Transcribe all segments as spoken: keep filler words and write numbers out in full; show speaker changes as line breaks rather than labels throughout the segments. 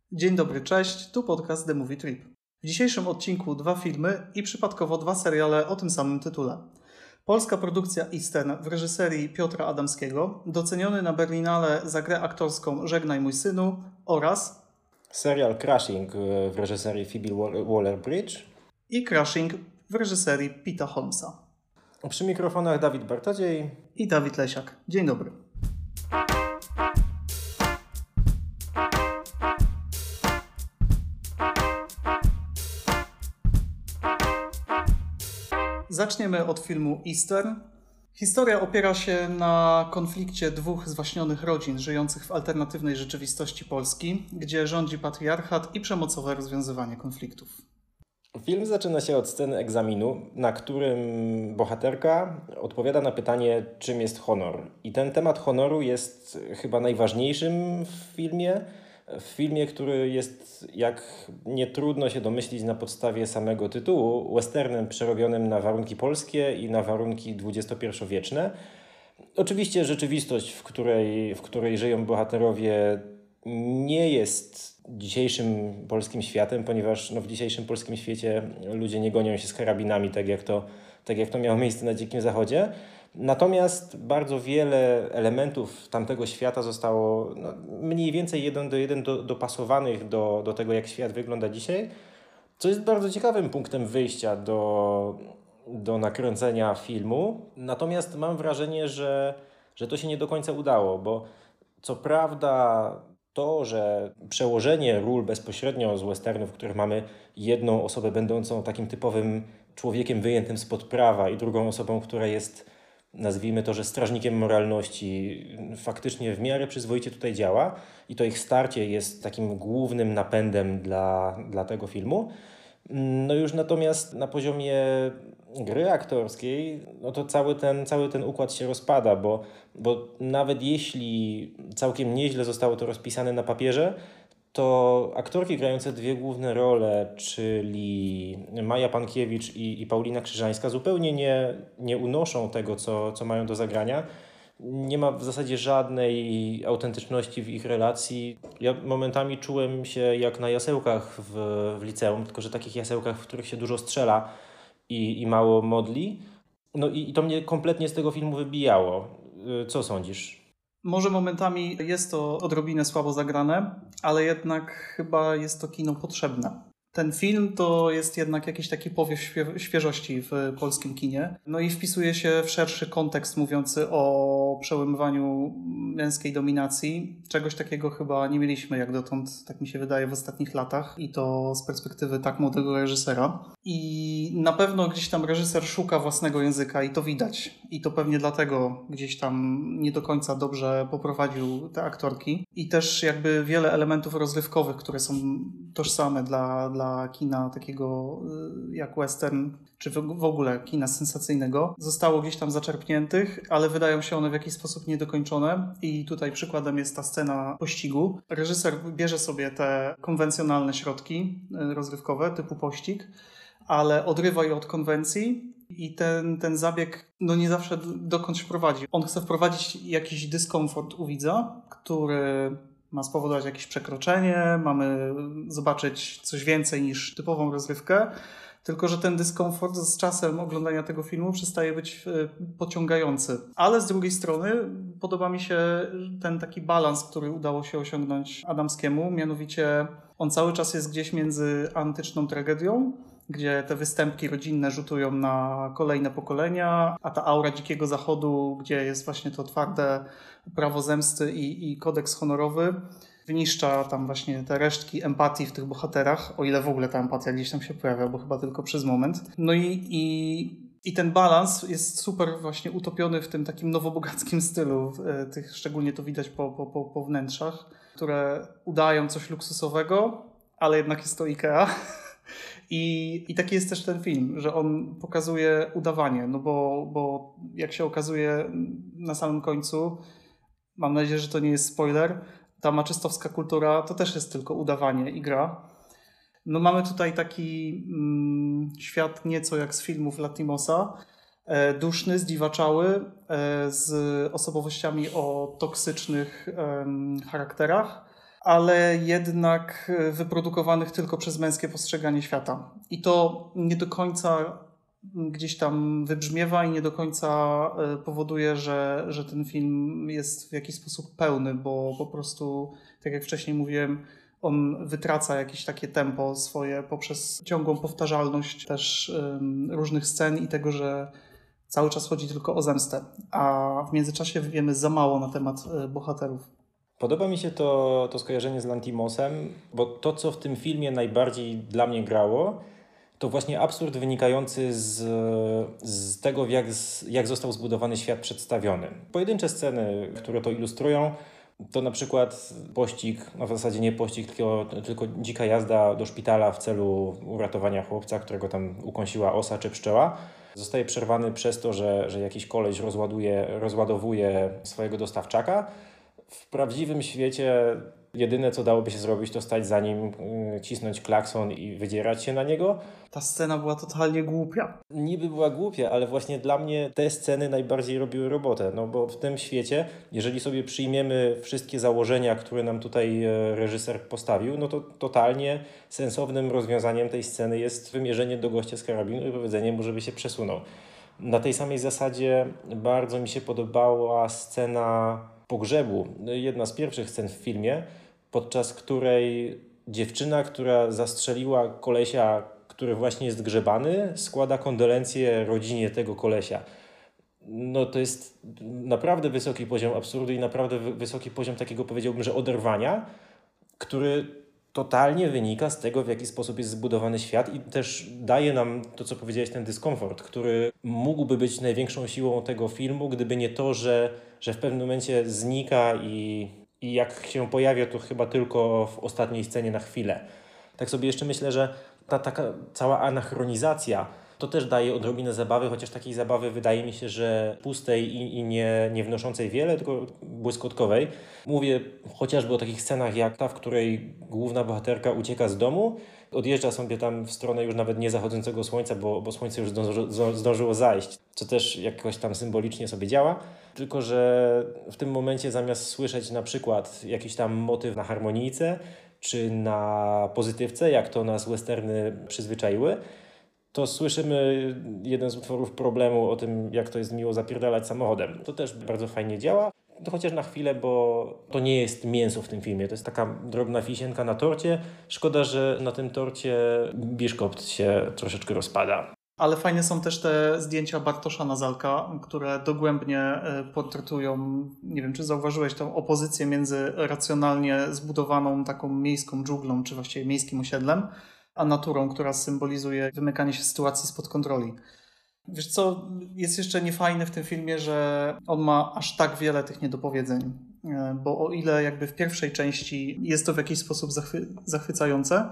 Dzień dobry, cześć, tu podcast The Movie Trip. W dzisiejszym odcinku dwa filmy i przypadkowo dwa seriale o tym samym tytule. Polska produkcja Eastern w reżyserii Piotra Adamskiego, doceniony na Berlinale za grę aktorską Żegnaj mój synu oraz
serial Crashing w reżyserii Phoebe Waller-Bridge
i Crashing w reżyserii Peta Holmesa.
Przy mikrofonach Dawid Bartodziej
i Dawid Lesiak. Dzień dobry. Zaczniemy od filmu Eastern. Historia opiera się na konflikcie dwóch zwaśnionych rodzin żyjących w alternatywnej rzeczywistości Polski, gdzie rządzi patriarchat i przemocowe rozwiązywanie konfliktów.
Film zaczyna się od sceny egzaminu, na którym bohaterka odpowiada na pytanie, czym jest honor. I ten temat honoru jest chyba najważniejszym w filmie. W filmie, który jest, jak nie trudno się domyślić na podstawie samego tytułu, westernem przerobionym na warunki polskie i na warunki dwudziestopierwowieczne. Oczywiście rzeczywistość, w której, w której żyją bohaterowie, nie jest dzisiejszym polskim światem, ponieważ no, w dzisiejszym polskim świecie ludzie nie gonią się z karabinami, tak jak to, tak jak to miało miejsce na Dzikim Zachodzie. Natomiast bardzo wiele elementów tamtego świata zostało no, mniej więcej jeden do jeden do, dopasowanych do, do tego, jak świat wygląda dzisiaj, co jest bardzo ciekawym punktem wyjścia do, do nakręcenia filmu. Natomiast mam wrażenie, że, że to się nie do końca udało, bo co prawda to, że przełożenie ról bezpośrednio z westernów, w których mamy jedną osobę będącą takim typowym człowiekiem wyjętym spod prawa i drugą osobą, która jest, nazwijmy to, że strażnikiem moralności, faktycznie w miarę przyzwoicie tutaj działa i to ich starcie jest takim głównym napędem dla, dla tego filmu. No już natomiast na poziomie gry aktorskiej, no to cały ten, cały ten układ się rozpada, bo, bo nawet jeśli całkiem nieźle zostało to rozpisane na papierze, to aktorki grające dwie główne role, czyli Maja Pankiewicz i, i Paulina Krzyżańska, zupełnie nie, nie unoszą tego, co, co mają do zagrania. Nie ma w zasadzie żadnej autentyczności w ich relacji. Ja momentami czułem się jak na jasełkach w, w liceum, tylko że takich jasełkach, w których się dużo strzela i, i mało modli. No i, i to mnie kompletnie z tego filmu wybijało. Co sądzisz?
Może momentami jest to odrobinę słabo zagrane, ale jednak chyba jest to kino potrzebne. Ten film to jest jednak jakiś taki powiew świeżości w polskim kinie. No i wpisuje się w szerszy kontekst mówiący o przełamywaniu męskiej dominacji. Czegoś takiego chyba nie mieliśmy jak dotąd, tak mi się wydaje, w ostatnich latach. I to z perspektywy tak młodego reżysera. I na pewno gdzieś tam reżyser szuka własnego języka i to widać. I to pewnie dlatego gdzieś tam nie do końca dobrze poprowadził te aktorki. I też jakby wiele elementów rozrywkowych, które są tożsame dla, dla kina takiego jak western, czy w ogóle kina sensacyjnego, zostało gdzieś tam zaczerpniętych, ale wydają się one w jakiś sposób niedokończone i tutaj przykładem jest ta scena pościgu. Reżyser bierze sobie te konwencjonalne środki rozrywkowe typu pościg, ale odrywa je od konwencji i ten, ten zabieg no nie zawsze dokądś prowadzi. On chce wprowadzić jakiś dyskomfort u widza, który ma spowodować jakieś przekroczenie, mamy zobaczyć coś więcej niż typową rozrywkę, tylko że ten dyskomfort z czasem oglądania tego filmu przestaje być pociągający. Ale z drugiej strony podoba mi się ten taki balans, który udało się osiągnąć Adamskiemu, mianowicie on cały czas jest gdzieś między antyczną tragedią, gdzie te występki rodzinne rzutują na kolejne pokolenia, a ta aura Dzikiego Zachodu, gdzie jest właśnie to twarde prawo zemsty i, i kodeks honorowy, wyniszcza tam właśnie te resztki empatii w tych bohaterach, o ile w ogóle ta empatia gdzieś tam się pojawia, bo chyba tylko przez moment. No i, i, i ten balans jest super właśnie utopiony w tym takim nowobogackim stylu, tych, szczególnie to widać po, po, po, po wnętrzach, które udają coś luksusowego, ale jednak jest to Ikea. I, I taki jest też ten film, że on pokazuje udawanie, no bo, bo jak się okazuje na samym końcu, mam nadzieję, że to nie jest spoiler, ta maczystowska kultura to też jest tylko udawanie i gra. No mamy tutaj taki mm, świat nieco jak z filmów Latimosa, e, duszny, zdziwaczały, e, z osobowościami o toksycznych e, charakterach, ale jednak wyprodukowanych tylko przez męskie postrzeganie świata. I to nie do końca gdzieś tam wybrzmiewa i nie do końca powoduje, że, że ten film jest w jakiś sposób pełny, bo po prostu, tak jak wcześniej mówiłem, on wytraca jakieś takie tempo swoje poprzez ciągłą powtarzalność też um, różnych scen i tego, że cały czas chodzi tylko o zemstę, a w międzyczasie wiemy za mało na temat bohaterów. Podoba
mi się to, to skojarzenie z Lanthimosem, bo to, co w tym filmie najbardziej dla mnie grało, to właśnie absurd wynikający z, z tego, jak, jak został zbudowany świat przedstawiony. Pojedyncze sceny, które to ilustrują, to na przykład pościg, no w zasadzie nie pościg, tylko, tylko dzika jazda do szpitala w celu uratowania chłopca, którego tam ukąsiła osa czy pszczoła. Zostaje przerwany przez to, że, że jakiś koleś rozładuje, rozładowuje swojego dostawczaka. W prawdziwym świecie jedyne, co dałoby się zrobić, to stać za nim, yy, cisnąć klakson i wydzierać się na niego.
Ta scena była totalnie głupia.
Niby była głupia, ale właśnie dla mnie te sceny najbardziej robiły robotę. No bo w tym świecie, jeżeli sobie przyjmiemy wszystkie założenia, które nam tutaj reżyser postawił, no to totalnie sensownym rozwiązaniem tej sceny jest wymierzenie do gościa z karabinu i powiedzenie mu, żeby się przesunął. Na tej samej zasadzie bardzo mi się podobała scena pogrzebu. Jedna z pierwszych scen w filmie, podczas której dziewczyna, która zastrzeliła kolesia, który właśnie jest grzebany, składa kondolencje rodzinie tego kolesia. No to jest naprawdę wysoki poziom absurdu i naprawdę wysoki poziom takiego, powiedziałbym, że oderwania, który totalnie wynika z tego, w jaki sposób jest zbudowany świat i też daje nam to, co powiedziałeś, ten dyskomfort, który mógłby być największą siłą tego filmu, gdyby nie to, że, że w pewnym momencie znika i, i jak się pojawia, to chyba tylko w ostatniej scenie na chwilę. Tak sobie jeszcze myślę, że ta taka cała anachronizacja to też daje odrobinę zabawy, chociaż takiej zabawy wydaje mi się, że pustej i, i nie, nie wnoszącej wiele, tylko błyskotkowej. Mówię chociażby o takich scenach jak ta, w której główna bohaterka ucieka z domu, odjeżdża sobie tam w stronę już nawet nie zachodzącego słońca, bo, bo słońce już zdąży, zdążyło zajść, co też jakoś tam symbolicznie sobie działa. Tylko że w tym momencie zamiast słyszeć na przykład jakiś tam motyw na harmonijce, czy na pozytywce, jak to nas westerny przyzwyczaiły, to słyszymy jeden z utworów Problemu o tym, jak to jest miło zapierdalać samochodem. To też bardzo fajnie działa, to chociaż na chwilę, bo to nie jest mięso w tym filmie. To jest taka drobna wisienka na torcie. Szkoda, że na tym torcie biszkopt się troszeczkę rozpada.
Ale fajne są też te zdjęcia Bartosza Nazalka, które dogłębnie portretują, nie wiem, czy zauważyłeś tą opozycję między racjonalnie zbudowaną taką miejską dżunglą, czy właściwie miejskim osiedlem, a naturą, która symbolizuje wymykanie się sytuacji spod kontroli. Wiesz co, jest jeszcze niefajne w tym filmie, że on ma aż tak wiele tych niedopowiedzeń, bo o ile jakby w pierwszej części jest to w jakiś sposób zachwy- zachwycające,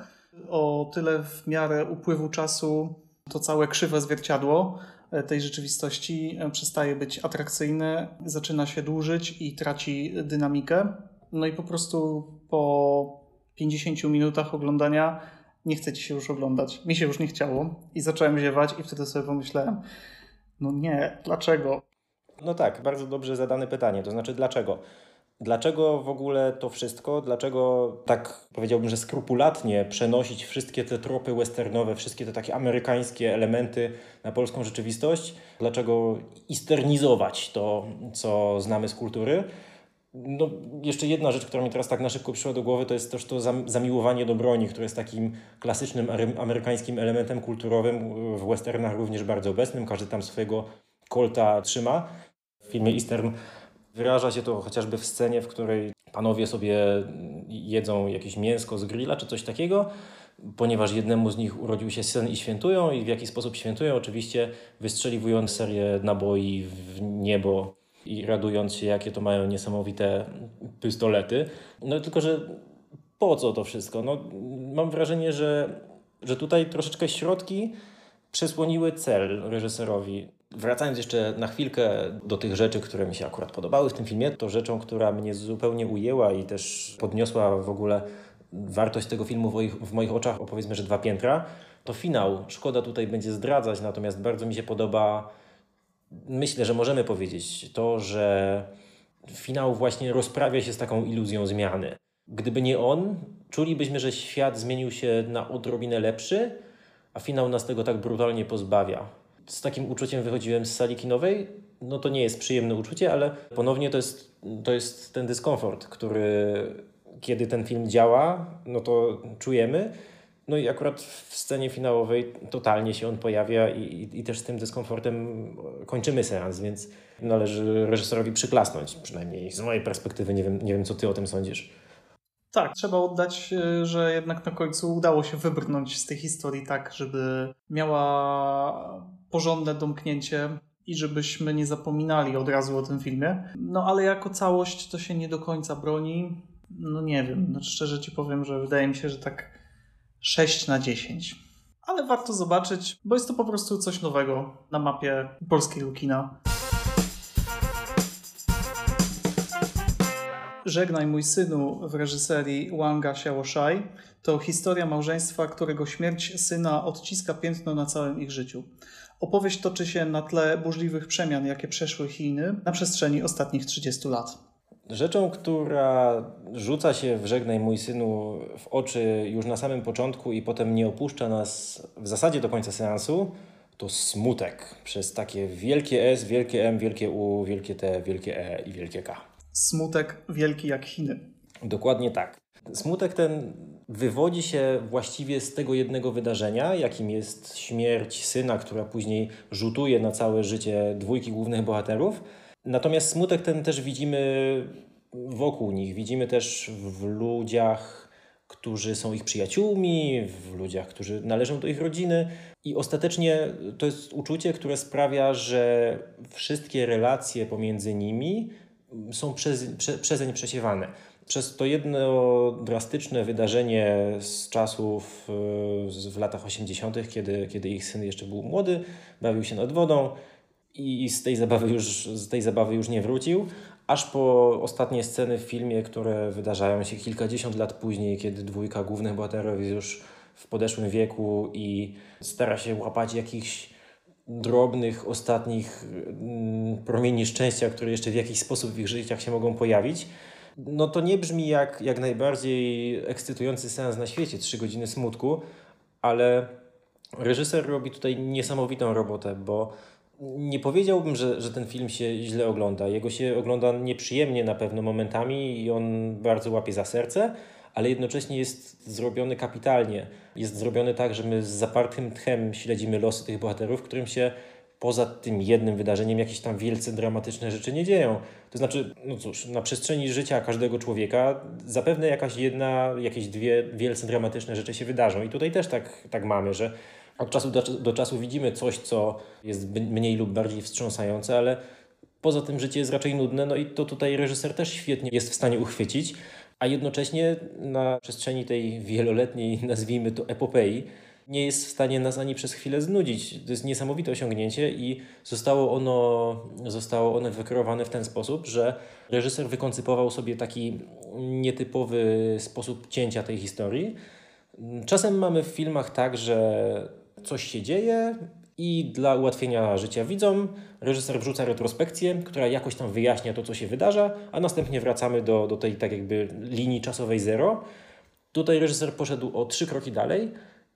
o tyle w miarę upływu czasu to całe krzywe zwierciadło tej rzeczywistości przestaje być atrakcyjne, zaczyna się dłużyć i traci dynamikę. No i po prostu po pięćdziesięciu minutach oglądania nie chce ci się już oglądać. Mi się już nie chciało i zacząłem ziewać i wtedy sobie pomyślałem, no nie, dlaczego?
No tak, bardzo dobrze zadane pytanie, to znaczy dlaczego? Dlaczego w ogóle to wszystko? Dlaczego tak powiedziałbym, że skrupulatnie przenosić wszystkie te tropy westernowe, wszystkie te takie amerykańskie elementy na polską rzeczywistość? Dlaczego easternizować to, co znamy z kultury? No, jeszcze jedna rzecz, która mi teraz tak na szybko przyszła do głowy, to jest też to zamiłowanie do broni, które jest takim klasycznym amerykańskim elementem kulturowym, w westernach również bardzo obecnym. Każdy tam swojego Colta trzyma. W filmie Eastern wyraża się to chociażby w scenie, w której panowie sobie jedzą jakieś mięsko z grilla czy coś takiego, ponieważ jednemu z nich urodził się syn i świętują. I w jaki sposób świętują? Oczywiście wystrzeliwując serię naboi w niebo i radując się, jakie to mają niesamowite pistolety. No tylko, że po co to wszystko? No, mam wrażenie, że, że tutaj troszeczkę środki przysłoniły cel reżyserowi. Wracając jeszcze na chwilkę do tych rzeczy, które mi się akurat podobały w tym filmie, to rzeczą, która mnie zupełnie ujęła i też podniosła w ogóle wartość tego filmu w moich, w moich oczach o powiedzmy, że dwa piętra, to finał. Szkoda tutaj będzie zdradzać, natomiast bardzo mi się podoba, myślę, że możemy powiedzieć to, że finał właśnie rozprawia się z taką iluzją zmiany. Gdyby nie on, czulibyśmy, że świat zmienił się na odrobinę lepszy, a finał nas tego tak brutalnie pozbawia. Z takim uczuciem wychodziłem z sali kinowej. No to nie jest przyjemne uczucie, ale ponownie to jest, to jest ten dyskomfort, który kiedy ten film działa, no to czujemy. No i akurat w scenie finałowej totalnie się on pojawia i, i, i też z tym dyskomfortem kończymy seans, więc należy reżyserowi przyklasnąć, przynajmniej z mojej perspektywy. Nie wiem, nie wiem co ty o tym sądzisz.
Tak, trzeba oddać, że jednak na końcu udało się wybrnąć z tej historii tak, żeby miała porządne domknięcie i żebyśmy nie zapominali od razu o tym filmie. No ale jako całość to się nie do końca broni. No nie wiem, no, szczerze ci powiem, że wydaje mi się, że tak sześć na dziesięć. Ale warto zobaczyć, bo jest to po prostu coś nowego na mapie polskiego kina. Żegnaj mój synu w reżyserii Wanga Xiaoshai to historia małżeństwa, którego śmierć syna odciska piętno na całym ich życiu. Opowieść toczy się na tle burzliwych przemian, jakie przeszły Chiny na przestrzeni ostatnich trzydziestu lat.
Rzeczą, która rzuca się w Żegnaj mój synu w oczy już na samym początku i potem nie opuszcza nas w zasadzie do końca seansu, to smutek przez takie wielkie S, wielkie M, wielkie U, wielkie T, wielkie E i wielkie K.
Smutek wielki jak Chiny.
Dokładnie tak. Smutek ten wywodzi się właściwie z tego jednego wydarzenia, jakim jest śmierć syna, która później rzutuje na całe życie dwójki głównych bohaterów. Natomiast smutek ten też widzimy wokół nich. Widzimy też w ludziach, którzy są ich przyjaciółmi, w ludziach, którzy należą do ich rodziny. I ostatecznie to jest uczucie, które sprawia, że wszystkie relacje pomiędzy nimi są przez, prze, przezeń przesiewane. Przez to jedno drastyczne wydarzenie z czasów w latach osiemdziesiątych, kiedy, kiedy ich syn jeszcze był młody, bawił się nad wodą i z tej zabawy już, z tej zabawy już nie wrócił, aż po ostatnie sceny w filmie, które wydarzają się kilkadziesiąt lat później, kiedy dwójka głównych bohaterów jest już w podeszłym wieku i stara się łapać jakichś drobnych, ostatnich mm, promieni szczęścia, które jeszcze w jakiś sposób w ich życiach się mogą pojawić. No to nie brzmi jak, jak najbardziej ekscytujący seans na świecie, trzy godziny smutku, ale reżyser robi tutaj niesamowitą robotę, bo nie powiedziałbym, że, że ten film się źle ogląda. Jego się ogląda nieprzyjemnie na pewno momentami i on bardzo łapie za serce, ale jednocześnie jest zrobiony kapitalnie. Jest zrobiony tak, że my z zapartym tchem śledzimy losy tych bohaterów, którym się poza tym jednym wydarzeniem jakieś tam wielce dramatyczne rzeczy nie dzieją. To znaczy, no cóż, na przestrzeni życia każdego człowieka zapewne jakaś jedna, jakieś dwie wielce dramatyczne rzeczy się wydarzą. I tutaj też tak, tak mamy, że od czasu do, do czasu widzimy coś, co jest mniej lub bardziej wstrząsające, ale poza tym życie jest raczej nudne, no i to tutaj reżyser też świetnie jest w stanie uchwycić, a jednocześnie na przestrzeni tej wieloletniej, nazwijmy to epopei, nie jest w stanie nas ani przez chwilę znudzić. To jest niesamowite osiągnięcie i zostało ono, zostało one wykreowane w ten sposób, że reżyser wykoncypował sobie taki nietypowy sposób cięcia tej historii. Czasem mamy w filmach tak, że coś się dzieje i dla ułatwienia życia widzom reżyser wrzuca retrospekcję, która jakoś tam wyjaśnia to, co się wydarza, a następnie wracamy do, do tej tak jakby linii czasowej zero. Tutaj reżyser poszedł o trzy kroki dalej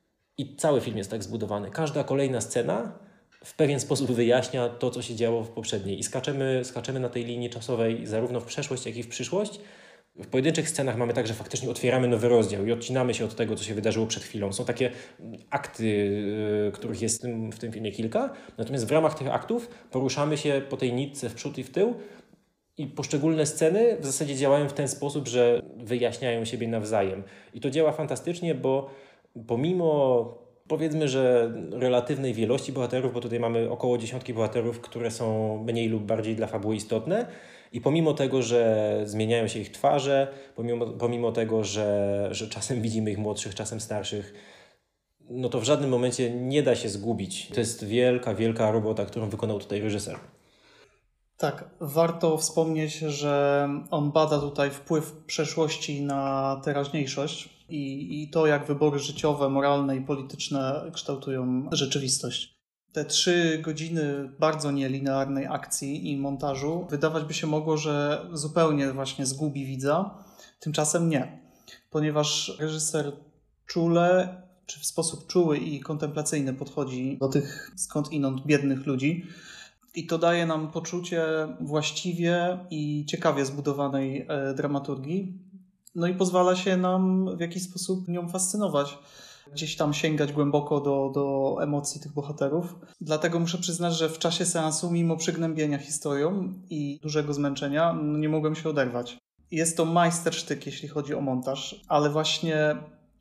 i cały film jest tak zbudowany. Każda kolejna scena w pewien sposób wyjaśnia to, co się działo w poprzedniej i skaczemy, skaczemy na tej linii czasowej zarówno w przeszłość, jak i w przyszłość. W pojedynczych scenach mamy tak, że faktycznie otwieramy nowy rozdział i odcinamy się od tego, co się wydarzyło przed chwilą. Są takie akty, yy, których jest w tym, w tym filmie kilka, natomiast w ramach tych aktów poruszamy się po tej nitce w przód i w tył i poszczególne sceny w zasadzie działają w ten sposób, że wyjaśniają siebie nawzajem. I to działa fantastycznie, bo pomimo powiedzmy, że relatywnej wielości bohaterów, bo tutaj mamy około dziesiątki bohaterów, które są mniej lub bardziej dla fabuły istotne, i pomimo tego, że zmieniają się ich twarze, pomimo, pomimo tego, że, że czasem widzimy ich młodszych, czasem starszych, no to w żadnym momencie nie da się zgubić. To jest wielka, wielka robota, którą wykonał tutaj reżyser.
Tak, warto wspomnieć, że on bada tutaj wpływ przeszłości na teraźniejszość i, i to, jak wybory życiowe, moralne i polityczne kształtują rzeczywistość. Te trzy godziny bardzo nielinearnej akcji i montażu wydawać by się mogło, że zupełnie właśnie zgubi widza, tymczasem nie. ponieważ reżyser czule, czy w sposób czuły i kontemplacyjny podchodzi do tych skądinąd biednych ludzi. I to daje nam poczucie właściwie i ciekawie zbudowanej dramaturgii. No i pozwala się nam w jakiś sposób nią fascynować. Gdzieś tam sięgać głęboko do, do emocji tych bohaterów. Dlatego muszę przyznać, że w czasie seansu, mimo przygnębienia historią i dużego zmęczenia, no nie mogłem się oderwać. Jest to majstersztyk, jeśli chodzi o montaż, ale właśnie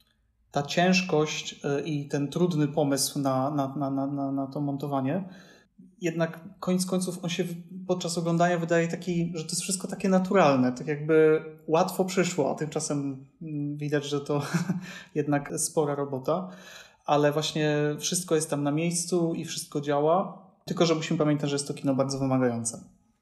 ta ciężkość i ten trudny pomysł na, na, na, na, na to montowanie, jednak koniec końców on się podczas oglądania wydaje taki, że to jest wszystko takie naturalne, tak jakby łatwo przyszło, a tymczasem widać, że to jednak spora robota, ale właśnie wszystko jest tam na miejscu i wszystko działa, tylko że musimy pamiętać, że jest to kino bardzo wymagające.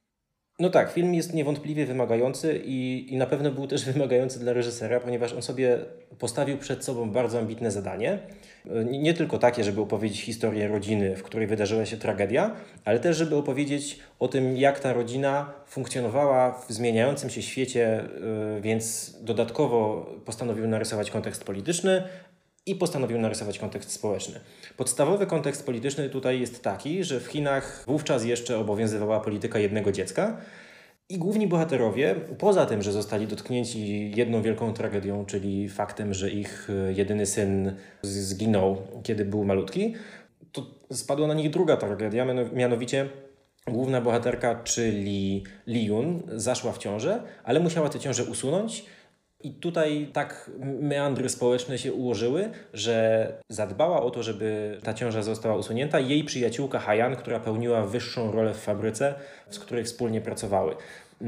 No tak, film jest niewątpliwie wymagający i, i na pewno był też wymagający dla reżysera, ponieważ on sobie postawił przed sobą bardzo ambitne zadanie. Nie, nie tylko takie, żeby opowiedzieć historię rodziny, w której wydarzyła się tragedia, ale też, żeby opowiedzieć o tym, jak ta rodzina funkcjonowała w zmieniającym się świecie, yy, więc dodatkowo postanowił narysować kontekst polityczny i postanowił narysować kontekst społeczny. Podstawowy kontekst polityczny tutaj jest taki, że w Chinach wówczas jeszcze obowiązywała polityka jednego dziecka i główni bohaterowie, poza tym, że zostali dotknięci jedną wielką tragedią, czyli faktem, że ich jedyny syn zginął, kiedy był malutki, to spadła na nich druga tragedia, mianowicie główna bohaterka, czyli Li Yun, zaszła w ciążę, ale musiała tę ciążę usunąć. I tutaj tak meandry społeczne się ułożyły, że zadbała o to, żeby ta ciąża została usunięta jej przyjaciółka Hayan, która pełniła wyższą rolę w fabryce, z której wspólnie pracowały.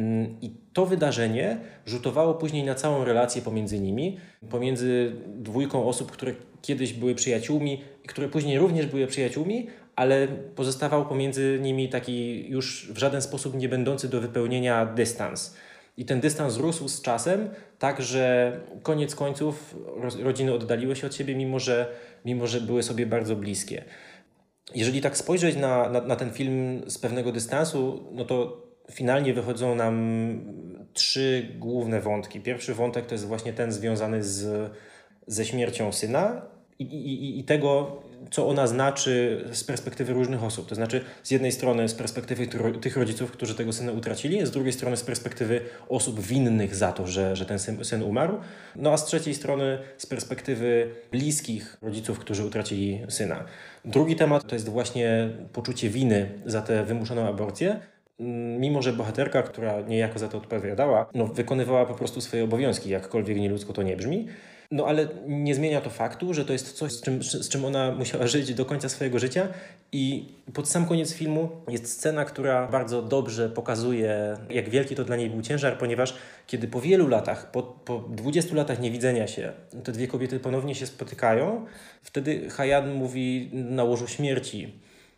I to wydarzenie rzutowało później na całą relację pomiędzy nimi, pomiędzy dwójką osób, które kiedyś były przyjaciółmi i które później również były przyjaciółmi, ale pozostawał pomiędzy nimi taki już w żaden sposób nie będący do wypełnienia dystans. I ten dystans rósł z czasem, tak że koniec końców rodziny oddaliły się od siebie, mimo że, mimo że były sobie bardzo bliskie. Jeżeli tak spojrzeć na, na, na ten film z pewnego dystansu, no to finalnie wychodzą nam trzy główne wątki. Pierwszy wątek to jest właśnie ten związany z, ze śmiercią syna i, i, i tego, co ona znaczy z perspektywy różnych osób. To znaczy z jednej strony z perspektywy tych rodziców, którzy tego syna utracili, z drugiej strony z perspektywy osób winnych za to, że, że ten syn, syn umarł, no a z trzeciej strony z perspektywy bliskich rodziców, którzy utracili syna. Drugi temat to jest właśnie poczucie winy za tę wymuszoną aborcję, mimo że bohaterka, która niejako za to odpowiadała, no, wykonywała po prostu swoje obowiązki, jakkolwiek nieludzko to nie brzmi. No ale nie zmienia to faktu, że to jest coś, z czym, z czym ona musiała żyć do końca swojego życia i pod sam koniec filmu jest scena, która bardzo dobrze pokazuje, jak wielki to dla niej był ciężar, ponieważ kiedy po wielu latach, po, po dwudziestu latach niewidzenia się, te dwie kobiety ponownie się spotykają, wtedy Hayan mówi na łożu śmierci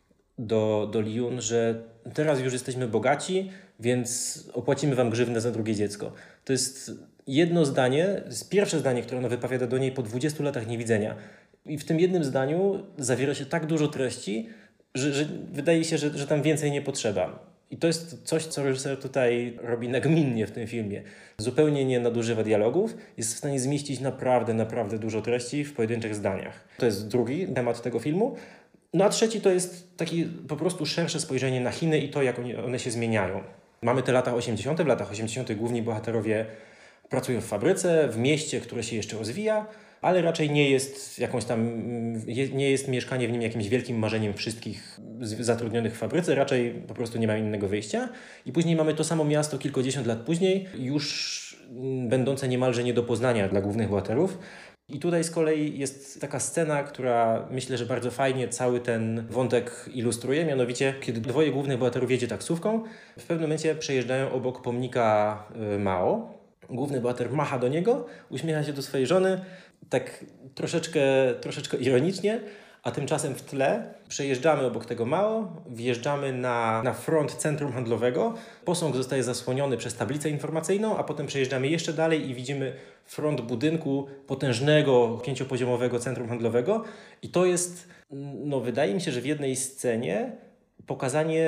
do, do Li Yun, że teraz już jesteśmy bogaci, więc opłacimy wam grzywnę za drugie dziecko. To jest jedno zdanie, to jest pierwsze zdanie, które ona wypowiada do niej po dwudziestu latach niewidzenia. I w tym jednym zdaniu zawiera się tak dużo treści, że, że wydaje się, że, że tam więcej nie potrzeba. I to jest coś, co reżyser tutaj robi nagminnie w tym filmie. Zupełnie nie nadużywa dialogów, jest w stanie zmieścić naprawdę, naprawdę dużo treści w pojedynczych zdaniach. To jest drugi temat tego filmu. No a trzeci to jest takie po prostu szersze spojrzenie na Chiny i to, jak one się zmieniają. Mamy te lata osiemdziesiąte. W latach osiemdziesiątych główni bohaterowie pracują w fabryce, w mieście, które się jeszcze rozwija, ale raczej nie jest jakąś tam, nie jest mieszkanie w nim jakimś wielkim marzeniem wszystkich zatrudnionych w fabryce, raczej po prostu nie ma innego wyjścia. I później mamy to samo miasto kilkadziesiąt lat później, już będące niemalże nie do poznania dla głównych bohaterów. I tutaj z kolei jest taka scena, która myślę, że bardzo fajnie cały ten wątek ilustruje, mianowicie kiedy dwoje głównych bohaterów jedzie taksówką, w pewnym momencie przejeżdżają obok pomnika Mao. Główny bohater macha do niego, uśmiecha się do swojej żony, tak troszeczkę, troszeczkę ironicznie, a tymczasem w tle przejeżdżamy obok tego Mao, wjeżdżamy na, na front centrum handlowego, posąg zostaje zasłoniony przez tablicę informacyjną, a potem przejeżdżamy jeszcze dalej i widzimy front budynku potężnego, pięciopoziomowego centrum handlowego i to jest, no wydaje mi się, że w jednej scenie pokazanie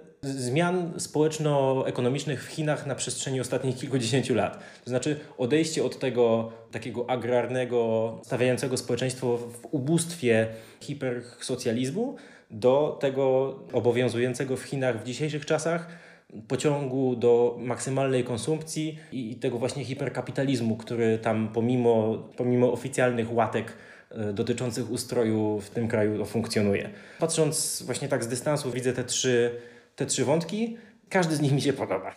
zmian społeczno-ekonomicznych w Chinach na przestrzeni ostatnich kilkudziesięciu lat. To znaczy odejście od tego takiego agrarnego, stawiającego społeczeństwo w ubóstwie hipersocjalizmu do tego obowiązującego w Chinach w dzisiejszych czasach pociągu do maksymalnej konsumpcji i tego właśnie hiperkapitalizmu, który tam pomimo, pomimo oficjalnych łatek dotyczących ustroju w tym kraju funkcjonuje. Patrząc właśnie tak z dystansu widzę te trzy, te trzy wątki, każdy z nich mi się podoba.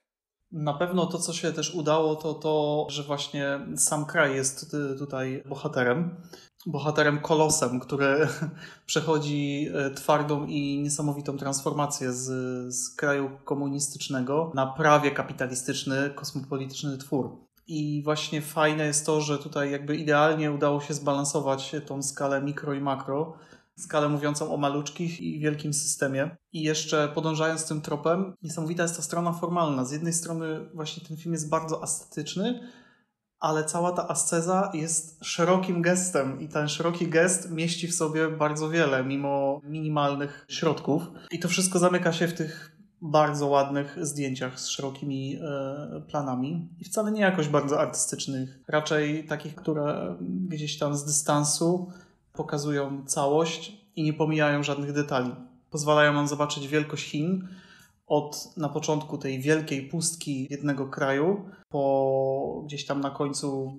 Na pewno to, co się też udało, to to, że właśnie sam kraj jest tutaj bohaterem. Bohaterem kolosem, który przechodzi twardą i niesamowitą transformację z, z kraju komunistycznego na prawie kapitalistyczny, kosmopolityczny twór. I właśnie fajne jest to, że tutaj jakby idealnie udało się zbalansować tą skalę mikro i makro, skalę mówiącą o maluczkich i wielkim systemie. I jeszcze podążając tym tropem, niesamowita jest ta strona formalna. Z jednej strony właśnie ten film jest bardzo estetyczny, ale cała ta asceza jest szerokim gestem i ten szeroki gest mieści w sobie bardzo wiele, mimo minimalnych środków. I to wszystko zamyka się w tych bardzo ładnych zdjęciach z szerokimi e, planami i wcale nie jakoś bardzo artystycznych, raczej takich, które gdzieś tam z dystansu pokazują całość i nie pomijają żadnych detali. Pozwalają nam zobaczyć wielkość Chin od na początku tej wielkiej pustki jednego kraju, po gdzieś tam na końcu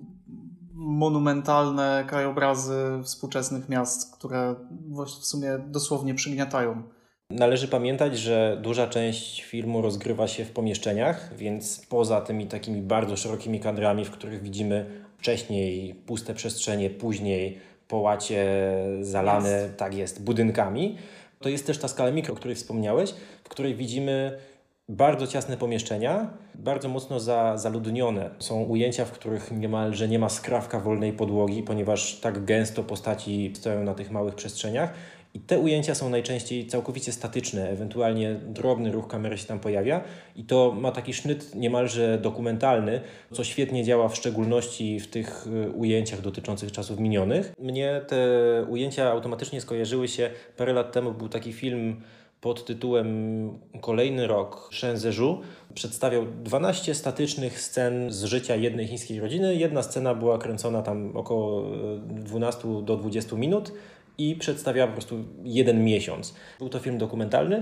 monumentalne krajobrazy współczesnych miast, które w sumie dosłownie przygniatają.
Należy pamiętać, że duża część filmu rozgrywa się w pomieszczeniach, więc poza tymi takimi bardzo szerokimi kadrami, w których widzimy wcześniej puste przestrzenie, później połacie zalane, jest. tak jest, budynkami, to jest też ta skala mikro, o której wspomniałeś, w której widzimy bardzo ciasne pomieszczenia, bardzo mocno za, zaludnione. Są ujęcia, w których niemalże nie ma skrawka wolnej podłogi, ponieważ tak gęsto postaci stoją na tych małych przestrzeniach. I te ujęcia są najczęściej całkowicie statyczne, ewentualnie drobny ruch kamery się tam pojawia i to ma taki sznyt niemalże dokumentalny, co świetnie działa w szczególności w tych ujęciach dotyczących czasów minionych. Mnie te ujęcia automatycznie skojarzyły się, parę lat temu był taki film pod tytułem Kolejny rok Shenzhou. Przedstawiał dwanaście statycznych scen z życia jednej chińskiej rodziny. Jedna scena była kręcona tam około dwanaście do dwudziestu minut i przedstawiała po prostu jeden miesiąc. Był to film dokumentalny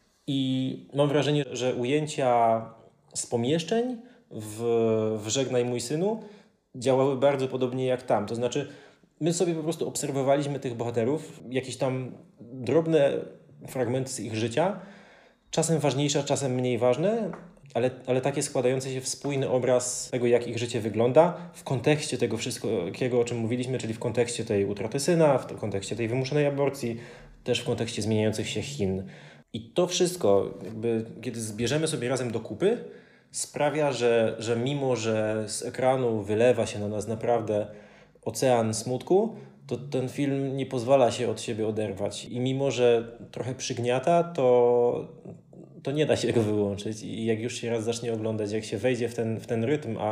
i mam wrażenie, że ujęcia z pomieszczeń w, w Żegnaj mój synu działały bardzo podobnie jak tam. To znaczy my sobie po prostu obserwowaliśmy tych bohaterów, jakieś tam drobne fragmenty z ich życia, czasem ważniejsze, czasem mniej ważne, ale, ale takie składające się w spójny obraz tego, jak ich życie wygląda w kontekście tego wszystkiego, o czym mówiliśmy, czyli w kontekście tej utraty syna, w kontekście tej wymuszonej aborcji, też w kontekście zmieniających się Chin. I to wszystko, jakby, kiedy zbierzemy sobie razem do kupy, sprawia, że, że mimo, że z ekranu wylewa się na nas naprawdę ocean smutku, to ten film nie pozwala się od siebie oderwać. I mimo, że trochę przygniata, to, to nie da się go wyłączyć. I jak już się raz zacznie oglądać, jak się wejdzie w ten, w ten rytm, a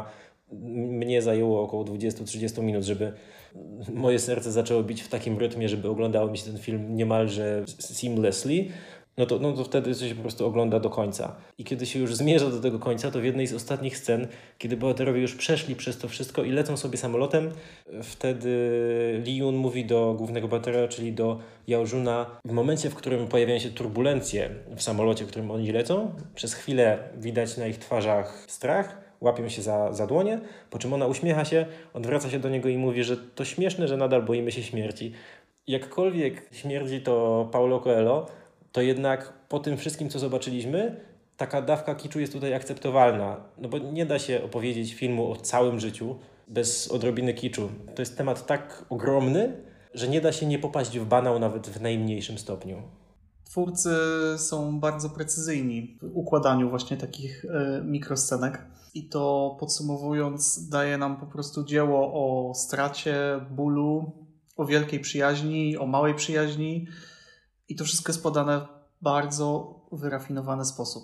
mnie zajęło około dwadzieścia do trzydziestu minut, żeby moje serce zaczęło bić w takim rytmie, żeby oglądało mi się ten film niemalże seamlessly, no to, no to wtedy się po prostu ogląda do końca. I kiedy się już zmierza do tego końca, to w jednej z ostatnich scen, kiedy bohaterowie już przeszli przez to wszystko i lecą sobie samolotem, wtedy Lee Yun mówi do głównego bohatera, czyli do Yao Juna, w momencie, w którym pojawiają się turbulencje w samolocie, w którym oni lecą, przez chwilę widać na ich twarzach strach, łapią się za, za dłonie, po czym ona uśmiecha się, odwraca się do niego i mówi, że to śmieszne, że nadal boimy się śmierci. Jakkolwiek śmierdzi to Paulo Coelho, to jednak po tym wszystkim, co zobaczyliśmy, taka dawka kiczu jest tutaj akceptowalna. No bo nie da się opowiedzieć filmu o całym życiu bez odrobiny kiczu. To jest temat tak ogromny, że nie da się nie popaść w banał nawet w najmniejszym stopniu.
Twórcy są bardzo precyzyjni w układaniu właśnie takich y, mikroscenek. I to podsumowując, daje nam po prostu dzieło o stracie, bólu, o wielkiej przyjaźni, o małej przyjaźni. I to wszystko jest podane w bardzo wyrafinowany sposób.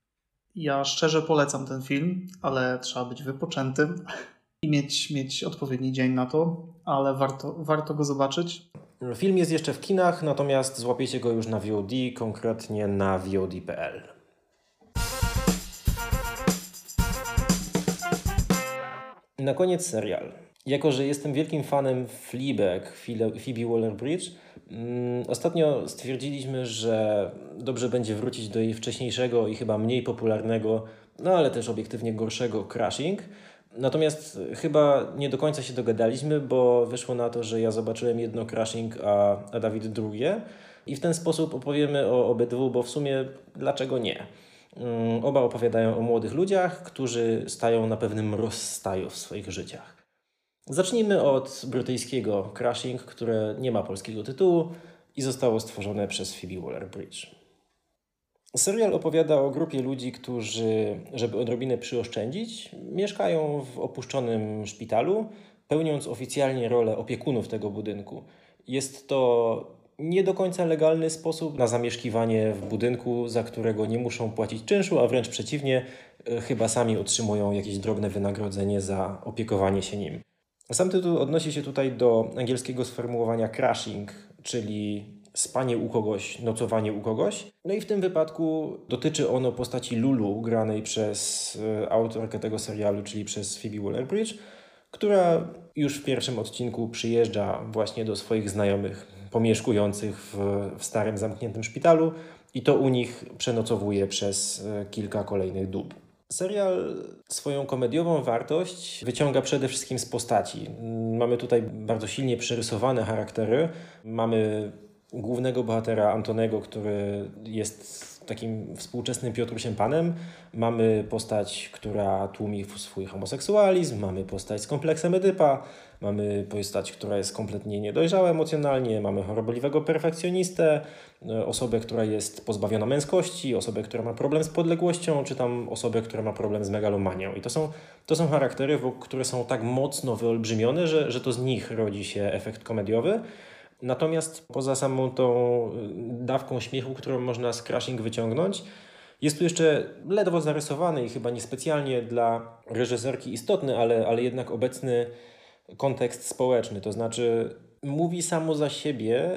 Ja szczerze polecam ten film, ale trzeba być wypoczętym i mieć, mieć odpowiedni dzień na to, ale warto, warto go zobaczyć.
Film jest jeszcze w kinach, natomiast złapiecie go już na V O D, konkretnie na V O D kropka p l. Na koniec serial. Jako że jestem wielkim fanem Fleabag, Phoebe Waller-Bridge, mm, ostatnio stwierdziliśmy, że dobrze będzie wrócić do jej wcześniejszego i chyba mniej popularnego, no ale też obiektywnie gorszego Crashing. Natomiast chyba nie do końca się dogadaliśmy, bo wyszło na to, że ja zobaczyłem jedno Crashing, a, a Dawid drugie. I w ten sposób opowiemy o obydwu, bo w sumie dlaczego nie? Um, oba opowiadają o młodych ludziach, którzy stają na pewnym rozstaju w swoich życiach. Zacznijmy od brytyjskiego Crashing, które nie ma polskiego tytułu i zostało stworzone przez Phoebe Waller-Bridge. Serial opowiada o grupie ludzi, którzy, żeby odrobinę przyoszczędzić, mieszkają w opuszczonym szpitalu, pełniąc oficjalnie rolę opiekunów tego budynku. Jest to nie do końca legalny sposób na zamieszkiwanie w budynku, za którego nie muszą płacić czynszu, a wręcz przeciwnie, chyba sami otrzymują jakieś drobne wynagrodzenie za opiekowanie się nim. Sam tytuł odnosi się tutaj do angielskiego sformułowania crashing, czyli spanie u kogoś, nocowanie u kogoś. No i w tym wypadku dotyczy ono postaci Lulu, granej przez autorkę tego serialu, czyli przez Phoebe Waller-Bridge, która już w pierwszym odcinku przyjeżdża właśnie do swoich znajomych pomieszkujących w, w starym, zamkniętym szpitalu i to u nich przenocowuje przez kilka kolejnych dób. Serial swoją komediową wartość wyciąga przede wszystkim z postaci. Mamy tutaj bardzo silnie przerysowane charaktery. Mamy głównego bohatera Antonego, który jest takim współczesnym Piotrusiem Panem. Mamy postać, która tłumi swój homoseksualizm. Mamy postać z kompleksem Edypa. Mamy postać, która jest kompletnie niedojrzała emocjonalnie. Mamy chorobliwego perfekcjonistę, osobę, która jest pozbawiona męskości, osobę, która ma problem z podległością, czy tam osobę, która ma problem z megalomanią. I to są, to są charaktery, które są tak mocno wyolbrzymione, że, że to z nich rodzi się efekt komediowy. Natomiast poza samą tą dawką śmiechu, którą można z Crashing wyciągnąć, jest tu jeszcze ledwo zarysowany i chyba niespecjalnie dla reżyserki istotny, ale, ale jednak obecny kontekst społeczny. To znaczy mówi samo za siebie,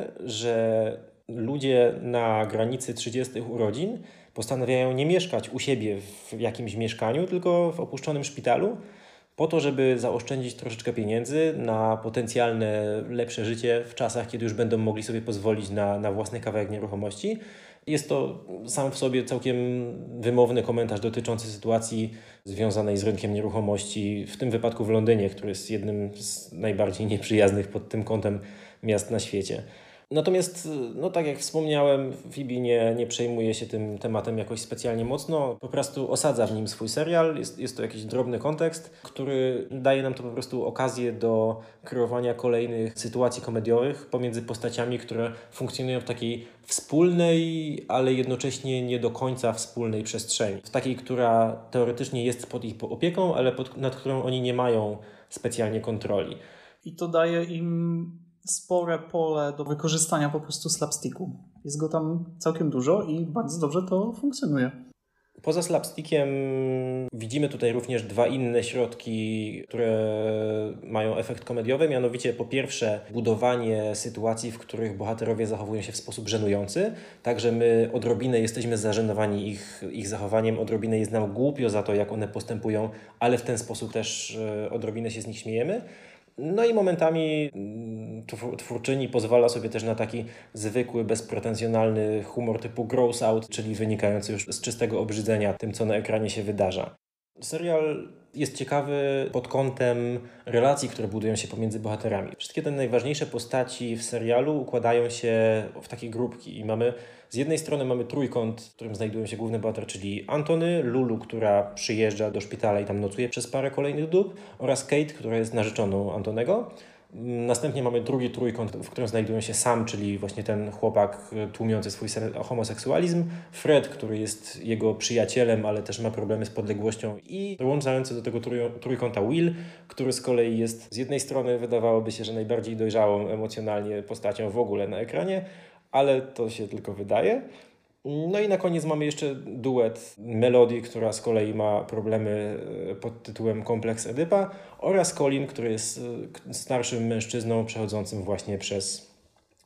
że ludzie na granicy trzydziestych urodzin postanawiają nie mieszkać u siebie w jakimś mieszkaniu, tylko w opuszczonym szpitalu, po to, żeby zaoszczędzić troszeczkę pieniędzy na potencjalne lepsze życie w czasach, kiedy już będą mogli sobie pozwolić na, na własny kawałek nieruchomości. Jest to sam w sobie całkiem wymowny komentarz dotyczący sytuacji związanej z rynkiem nieruchomości, w tym wypadku w Londynie, który jest jednym z najbardziej nieprzyjaznych pod tym kątem miast na świecie. Natomiast, no tak jak wspomniałem, Phoebe nie, nie przejmuje się tym tematem jakoś specjalnie mocno. Po prostu osadza w nim swój serial. Jest, jest to jakiś drobny kontekst, który daje nam to po prostu okazję do kreowania kolejnych sytuacji komediowych pomiędzy postaciami, które funkcjonują w takiej wspólnej, ale jednocześnie nie do końca wspólnej przestrzeni. W takiej, która teoretycznie jest pod ich opieką, ale pod, nad którą oni nie mają specjalnie kontroli.
I to daje im spore pole do wykorzystania po prostu slapsticku. Jest go tam całkiem dużo i bardzo dobrze to funkcjonuje.
Poza slapstickiem widzimy tutaj również dwa inne środki, które mają efekt komediowy, mianowicie po pierwsze budowanie sytuacji, w których bohaterowie zachowują się w sposób żenujący, także my odrobinę jesteśmy zażenowani ich, ich zachowaniem, odrobinę jest nam głupio za to, jak one postępują, ale w ten sposób też odrobinę się z nich śmiejemy. No i momentami twórczyni pozwala sobie też na taki zwykły, bezpretensjonalny humor typu gross out, czyli wynikający już z czystego obrzydzenia tym, co na ekranie się wydarza. Serial jest ciekawy pod kątem relacji, które budują się pomiędzy bohaterami. Wszystkie te najważniejsze postaci w serialu układają się w takie grupki i mamy z jednej strony mamy trójkąt, w którym znajdują się główny bohater, czyli Antony, Lulu, która przyjeżdża do szpitala i tam nocuje przez parę kolejnych dób, oraz Kate, która jest narzeczoną Antonego. Następnie mamy drugi trójkąt, w którym znajdują się Sam, czyli właśnie ten chłopak tłumiący swój homoseksualizm, Fred, który jest jego przyjacielem, ale też ma problemy z podległością, i dołączający do tego trójkąta Will, który z kolei jest z jednej strony wydawałoby się, że najbardziej dojrzałą emocjonalnie postacią w ogóle na ekranie, ale to się tylko wydaje. No i na koniec mamy jeszcze duet Melody, która z kolei ma problemy pod tytułem Kompleks Edypa, oraz Colin, który jest starszym mężczyzną przechodzącym właśnie przez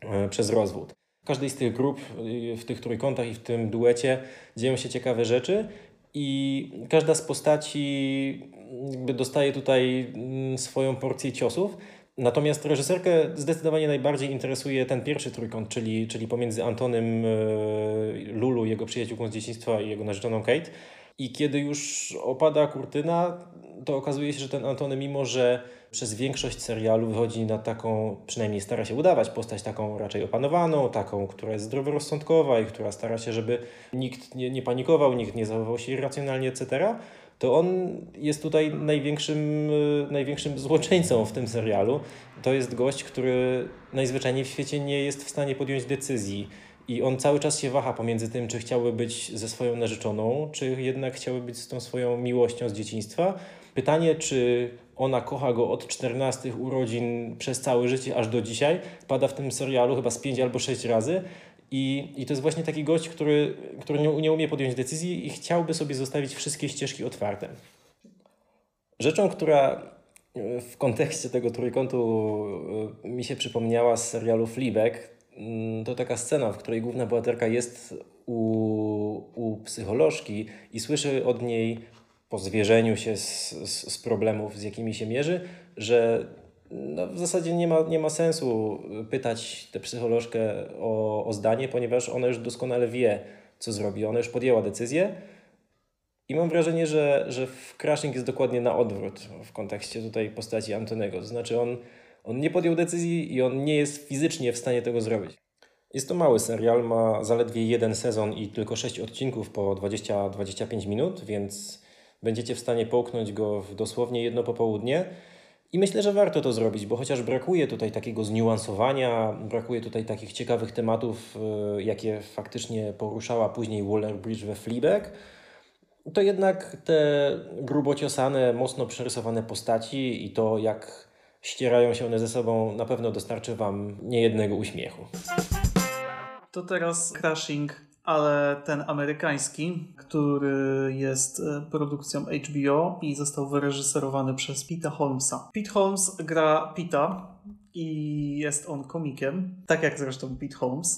przez rozwód. W każdej z tych grup, w tych trójkątach i w tym duecie dzieją się ciekawe rzeczy i każda z postaci jakby dostaje tutaj swoją porcję ciosów. Natomiast reżyserkę zdecydowanie najbardziej interesuje ten pierwszy trójkąt, czyli, czyli pomiędzy Antonym, Lulu, jego przyjaciółką z dzieciństwa i jego narzeczoną Kate. I kiedy już opada kurtyna, to okazuje się, że ten Antony, mimo że przez większość serialu wychodzi na taką, przynajmniej stara się udawać, postać taką raczej opanowaną, taką, która jest zdroworozsądkowa i która stara się, żeby nikt nie, nie panikował, nikt nie zachowywał się irracjonalnie, et cetera, to on jest tutaj największym, największym złoczyńcą w tym serialu. To jest gość, który najzwyczajniej w świecie nie jest w stanie podjąć decyzji. I on cały czas się waha pomiędzy tym, czy chciałby być ze swoją narzeczoną, czy jednak chciałby być z tą swoją miłością z dzieciństwa. Pytanie, czy ona kocha go od czternastych urodzin przez całe życie, aż do dzisiaj, pada w tym serialu chyba z pięć albo sześć razy. I, i to jest właśnie taki gość, który, który nie, nie umie podjąć decyzji i chciałby sobie zostawić wszystkie ścieżki otwarte. Rzeczą, która w kontekście tego trójkątu mi się przypomniała z serialu Fleabag, to taka scena, w której główna bohaterka jest u, u psycholożki i słyszy od niej po zwierzeniu się z, z, z problemów, z jakimi się mierzy, że no, w zasadzie nie ma, nie ma sensu pytać tę psycholożkę o, o zdanie, ponieważ ona już doskonale wie, co zrobi. Ona już podjęła decyzję i mam wrażenie, że, że w Crashing jest dokładnie na odwrót w kontekście tutaj postaci Antonego. To znaczy on On nie podjął decyzji i on nie jest fizycznie w stanie tego zrobić. Jest to mały serial, ma zaledwie jeden sezon i tylko sześć odcinków po dwadzieścia do dwudziestu pięciu minut, więc będziecie w stanie połknąć go w dosłownie jedno popołudnie. I myślę, że warto to zrobić, bo chociaż brakuje tutaj takiego zniuansowania, brakuje tutaj takich ciekawych tematów, jakie faktycznie poruszała później Waller-Bridge we Fleabag, to jednak te grubociosane, mocno przerysowane postaci i to, jak ścierają się one ze sobą, na pewno dostarczy Wam niejednego uśmiechu.
To teraz Crashing, ale ten amerykański, który jest produkcją H B O i został wyreżyserowany przez Peta Holmesa. Pete Holmes gra Peta i jest on komikiem, tak jak zresztą Pete Holmes.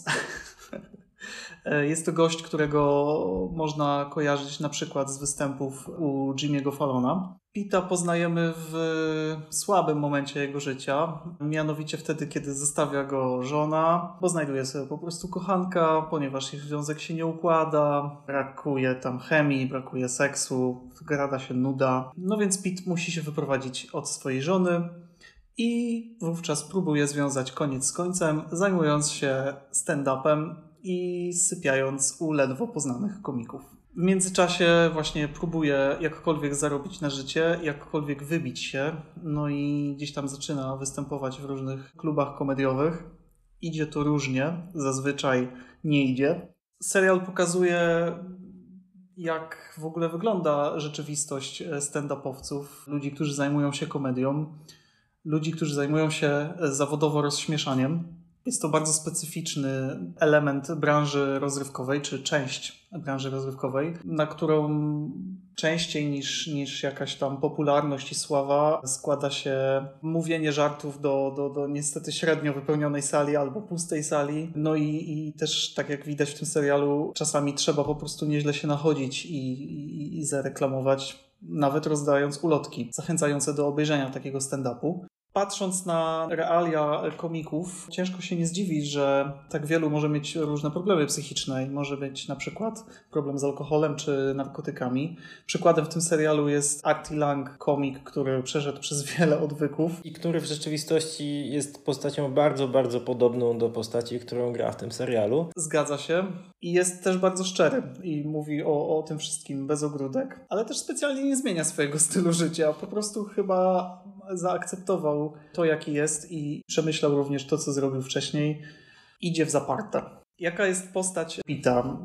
Jest to gość, którego można kojarzyć na przykład z występów u Jimmy'ego Fallona. Peta poznajemy w słabym momencie jego życia, mianowicie wtedy, kiedy zostawia go żona, bo znajduje sobie po prostu kochanka, ponieważ ich związek się nie układa, brakuje tam chemii, brakuje seksu, wgrada się nuda. No więc Pete musi się wyprowadzić od swojej żony i wówczas próbuje związać koniec z końcem, zajmując się stand-upem i sypiając u ledwo poznanych komików. W międzyczasie właśnie próbuje jakkolwiek zarobić na życie, jakkolwiek wybić się, no i gdzieś tam zaczyna występować w różnych klubach komediowych. Idzie to różnie, zazwyczaj nie idzie. Serial pokazuje, jak w ogóle wygląda rzeczywistość stand-upowców, ludzi, którzy zajmują się komedią, ludzi, którzy zajmują się zawodowo rozśmieszaniem. Jest to bardzo specyficzny element branży rozrywkowej, czy część branży rozrywkowej, na którą częściej niż, niż jakaś tam popularność i sława składa się mówienie żartów do, do, do niestety średnio wypełnionej sali albo pustej sali. No i, i też, tak jak widać w tym serialu, czasami trzeba po prostu nieźle się nachodzić i, i, i zareklamować, nawet rozdając ulotki zachęcające do obejrzenia takiego stand-upu. Patrząc na realia komików, ciężko się nie zdziwić, że tak wielu może mieć różne problemy psychiczne i może mieć na przykład problem z alkoholem czy narkotykami. Przykładem w tym serialu jest Artie Lang, komik, który przeszedł przez wiele odwyków.
I który w rzeczywistości jest postacią bardzo, bardzo podobną do postaci, którą gra w tym serialu.
Zgadza się. I jest też bardzo szczery i mówi o, o tym wszystkim bez ogródek, ale też specjalnie nie zmienia swojego stylu życia. Po prostu chyba zaakceptował to, jaki jest i przemyślał również to, co zrobił wcześniej. Idzie w zaparte. Jaka jest postać Peta?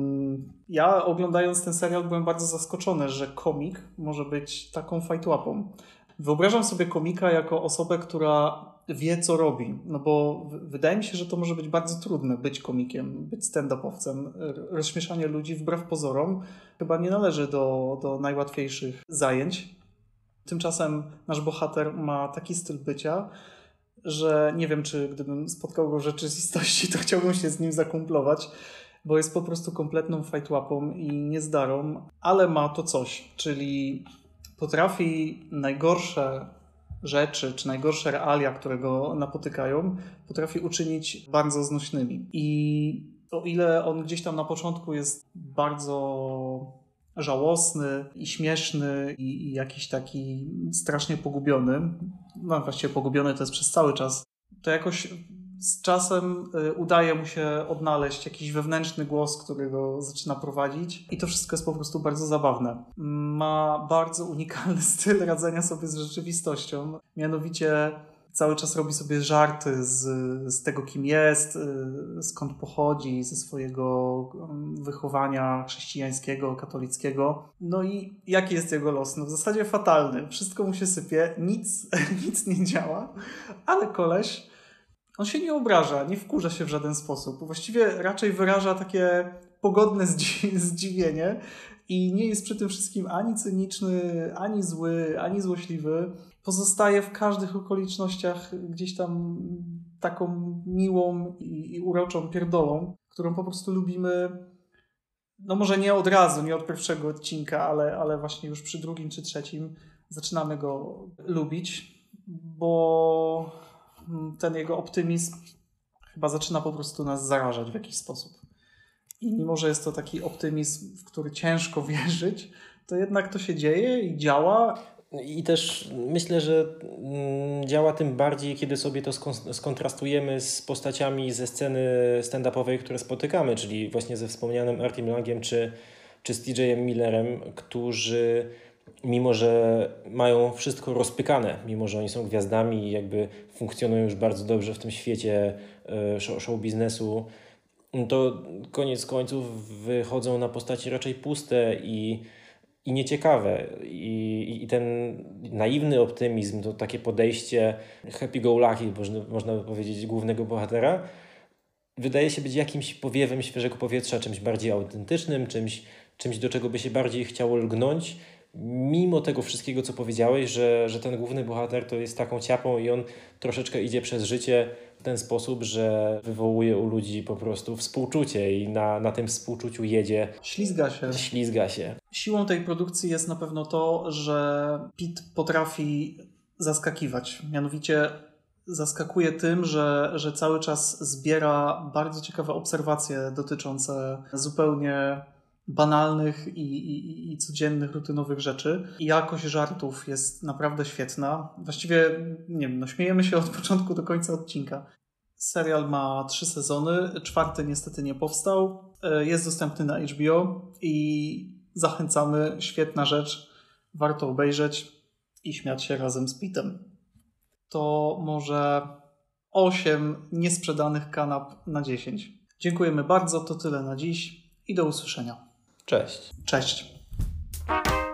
Ja oglądając ten serial byłem bardzo zaskoczony, że komik może być taką fajtłapą. Wyobrażam sobie komika jako osobę, która wie, co robi. No bo w- wydaje mi się, że to może być bardzo trudne być komikiem, być stand-upowcem. R- Rozśmieszanie ludzi wbrew pozorom chyba nie należy do, do najłatwiejszych zajęć. Tymczasem nasz bohater ma taki styl bycia, że nie wiem, czy gdybym spotkał go w rzeczywistości, to chciałbym się z nim zakumplować, bo jest po prostu kompletną fajtłapą i niezdarą, ale ma to coś, czyli potrafi najgorsze rzeczy, czy najgorsze realia, które go napotykają, potrafi uczynić bardzo znośnymi. I o ile on gdzieś tam na początku jest bardzo żałosny i śmieszny i, i jakiś taki strasznie pogubiony, no właściwie pogubiony to jest przez cały czas, to jakoś z czasem udaje mu się odnaleźć jakiś wewnętrzny głos, który go zaczyna prowadzić i to wszystko jest po prostu bardzo zabawne. Ma bardzo unikalny styl radzenia sobie z rzeczywistością, mianowicie cały czas robi sobie żarty z, z tego, kim jest, skąd pochodzi, ze swojego wychowania chrześcijańskiego, katolickiego. No i jaki jest jego los? No w zasadzie fatalny. Wszystko mu się sypie, nic, nic nie działa, ale koleś, on się nie obraża, nie wkurza się w żaden sposób. Właściwie raczej wyraża takie pogodne zdzi- zdziwienie i nie jest przy tym wszystkim ani cyniczny, ani zły, ani złośliwy. Pozostaje w każdych okolicznościach gdzieś tam taką miłą i, i uroczą pierdolą, którą po prostu lubimy, no może nie od razu, nie od pierwszego odcinka, ale, ale właśnie już przy drugim czy trzecim zaczynamy go lubić, bo ten jego optymizm chyba zaczyna po prostu nas zarażać w jakiś sposób. I mimo, że jest to taki optymizm, w który ciężko wierzyć, to jednak to się dzieje i działa.
I też myślę, że działa tym bardziej, kiedy sobie to skontrastujemy z postaciami ze sceny stand-upowej, które spotykamy, czyli właśnie ze wspomnianym Artim Langiem czy, czy z T J em Millerem, którzy mimo, że mają wszystko rozpykane, mimo, że oni są gwiazdami i jakby funkcjonują już bardzo dobrze w tym świecie show, show biznesu, to koniec końców wychodzą na postaci raczej puste i i nieciekawe. I, I ten naiwny optymizm, to takie podejście happy-go-lucky, można, można by powiedzieć, głównego bohatera, wydaje się być jakimś powiewem świeżego powietrza, czymś bardziej autentycznym, czymś, czymś do czego by się bardziej chciało lgnąć, mimo tego wszystkiego, co powiedziałeś, że, że ten główny bohater to jest taką ciapą i on troszeczkę idzie przez życie w ten sposób, że wywołuje u ludzi po prostu współczucie i na, na tym współczuciu jedzie.
Ślizga się.
Ślizga się.
Siłą tej produkcji jest na pewno to, że Pitt potrafi zaskakiwać. Mianowicie zaskakuje tym, że, że cały czas zbiera bardzo ciekawe obserwacje dotyczące zupełnie banalnych i, i, i codziennych, rutynowych rzeczy. I jakość żartów jest naprawdę świetna. Właściwie, nie wiem, no śmiejemy się od początku do końca odcinka. Serial ma trzy sezony, czwarty niestety nie powstał. Jest dostępny na H B O i zachęcamy. Świetna rzecz. Warto obejrzeć i śmiać się razem z Pittem. To może osiem niesprzedanych kanap na dziesięć. Dziękujemy bardzo. To tyle na dziś i do usłyszenia.
Cześć.
Cześć.